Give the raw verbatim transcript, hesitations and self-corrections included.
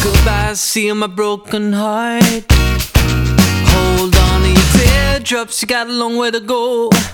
Goodbye, see my broken heart. Hold on to your teardrops, you got a long way to go.